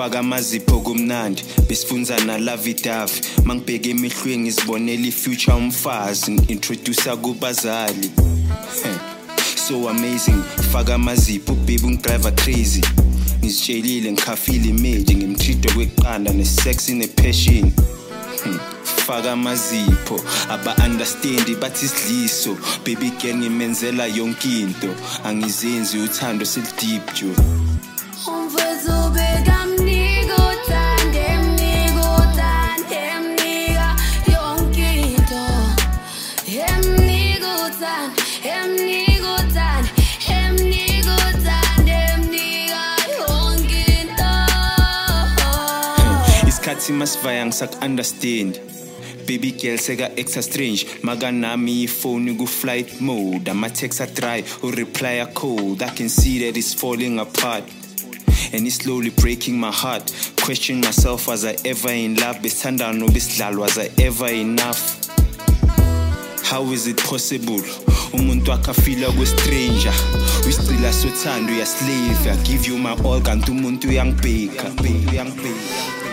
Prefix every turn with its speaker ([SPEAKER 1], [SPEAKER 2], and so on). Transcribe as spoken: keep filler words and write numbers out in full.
[SPEAKER 1] faka amazipho kumnandi besifunza na love davi mangibheke emehlweni ngizibonela ifuture umfazi introduce kubazali so amazing faka amazipho baby ungidrive crazy ngizitshelile ngikhafile image ngimtreat kweqanda nesex nepassion faka amazipho aba understand bathi isidliso baby girl ngimenzela yonke into angizenzi uthando sil deep jo
[SPEAKER 2] umfethu bekamnika uthando emnika uthando emnika yonke into emnika uthando emnika uthando emnika uthando emnika yonke into
[SPEAKER 1] isikhathi masivaya ngisak understand baby girl seka extra strange maga nami phone ku flight mode ama text a try or reply a code I can see that it's falling apart and it's slowly breaking my heart question myself was I ever in love besithandano besidlalo was I ever enough how is it possible umuntu akafila kwe stranger usicila sothando uya slave I give you my all kanti umuntu uyangibheka uyangibheka